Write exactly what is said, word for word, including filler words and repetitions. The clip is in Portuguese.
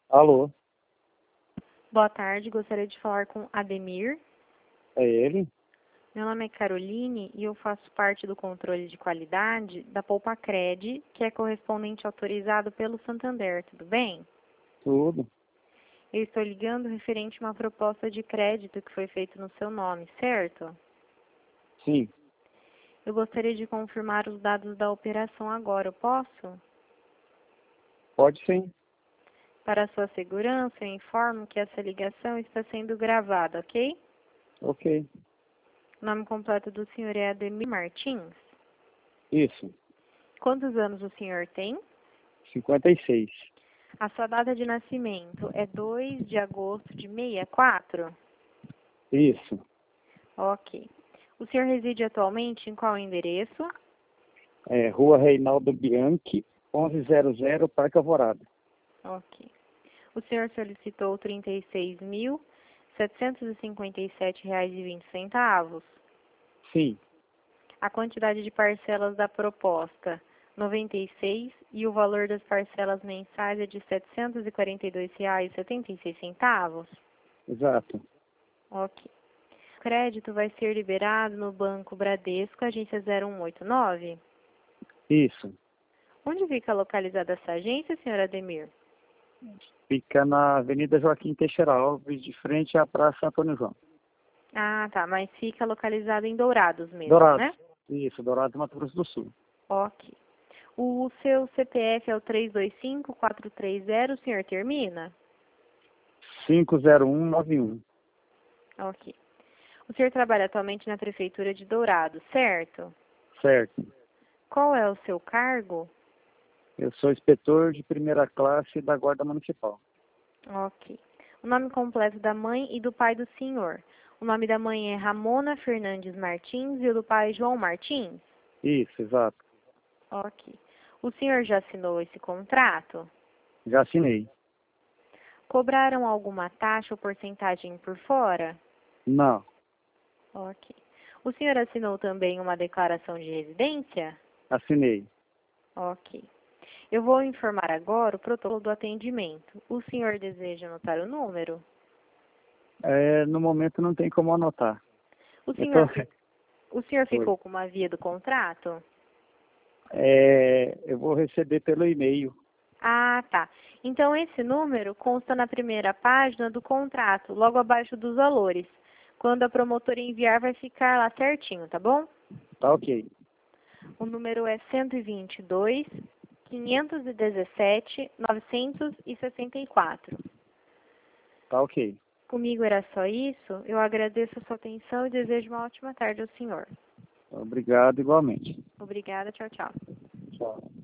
Alô, Boa tarde, gostaria de falar com Ademir. é ele? Meu nome é Caroline e eu faço parte do controle de qualidade da Poupacred, que é correspondente autorizado pelo Santander, tudo bem? Tudo? Eu estou ligando referente a uma proposta de crédito que foi feita no seu nome, certo? Sim, Eu gostaria de confirmar os dados da operação agora, eu posso? pode sim. Para sua segurança, eu informo que essa ligação está sendo gravada, ok? Ok, O nome completo do senhor é Ademir Martins. isso, Quantos anos o senhor tem? cinquenta e seis. A sua data de nascimento é dois de agosto de sessenta e quatro? Isso, Ok. O senhor reside atualmente em qual endereço? é Rua Reinaldo Bianchi, onze zero zero, Parque Alvorada. Ok. O senhor solicitou trinta e seis mil, setecentos e cinquenta e sete reais e vinte centavos. Sim, A quantidade de parcelas da proposta, noventa e seis, e o valor das parcelas mensais é de setecentos e quarenta e dois reais e setenta e seis centavos. exato. Ok. O crédito vai ser liberado no Banco Bradesco, agência zero um oito nove. Isso, Onde fica localizada essa agência, senhor Ademir? fica na Avenida Joaquim Teixeira Alves, de frente à Praça Antônio João. Ah, tá, mas fica localizado em Dourados mesmo, Dourados, né? isso, Dourados, Mato Grosso do Sul. Ok. O seu C P F é o três dois cinco, quatro três zero, o senhor termina? cinco zero um nove um. Ok. O senhor trabalha atualmente na Prefeitura de Dourados, certo? Certo. Qual é o seu cargo? Eu sou inspetor de primeira classe da Guarda Municipal. Ok. O nome completo da mãe e do pai do senhor. O nome da mãe é Ramona Fernandes Martins e o do pai João Martins? Isso, exato. Ok. O senhor já assinou esse contrato? Já assinei. Cobraram alguma taxa ou porcentagem por fora? Não, Ok. O senhor assinou também uma declaração de residência? assinei. Ok. Eu vou informar agora o protocolo do atendimento. O senhor deseja anotar o número? É, no momento não tem como anotar. O Eu tô... senhor, fi- o senhor Oi. ficou com uma via do contrato? É, eu vou receber pelo e-mail. Ah, tá. Então, esse número consta na primeira página do contrato, logo abaixo dos valores. Quando a promotora enviar, vai ficar lá certinho, tá bom? Tá ok. O número é cento e vinte e dois, quinhentos e dezessete, novecentos e sessenta e quatro. Tá ok. Comigo era só isso. Eu agradeço a sua atenção e desejo uma ótima tarde ao senhor. Obrigado igualmente. Obrigada, tchau, tchau. Tchau.